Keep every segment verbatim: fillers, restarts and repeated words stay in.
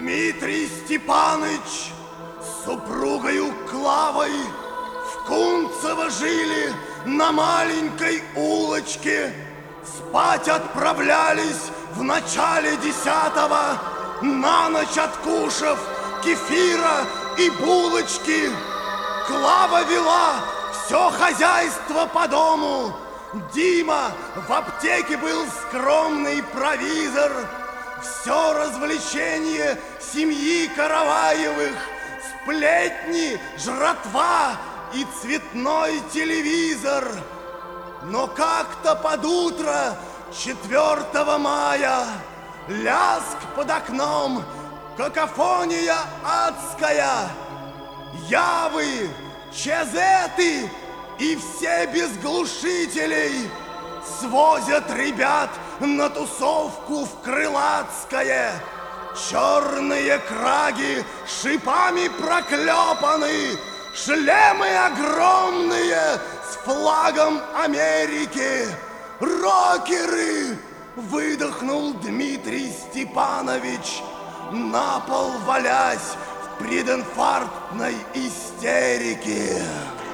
Дмитрий Степаныч с супругою Клавой в Кунцево жили на маленькой улочке. Спать отправлялись в начале десятого, на ночь откушав кефира и булочки. Клава вела все хозяйство по дому. Дима в аптеке был скромный провизор. Все развлечение семьи Караваевых, сплетни, жратва и цветной телевизор. Но как-то под утро четвёртого мая лязг под окном, какофония адская. Явы, чезеты и все без глушителей свозят ребят на тусовку в Крылатское. Черные краги шипами проклепаны, шлемы огромные с флагом Америки. Рокеры! Выдохнул Дмитрий Степанович, на пол валясь в прединфарктной истерике.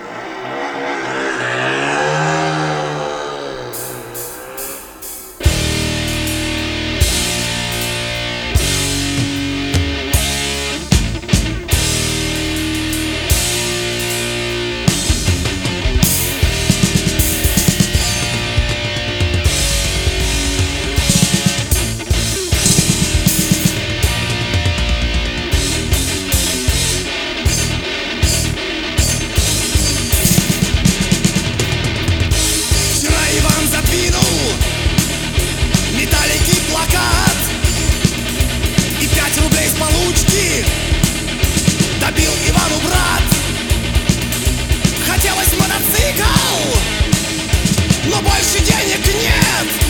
Добил Ивану брат. Хотелось мотоцикл, но больше денег нет.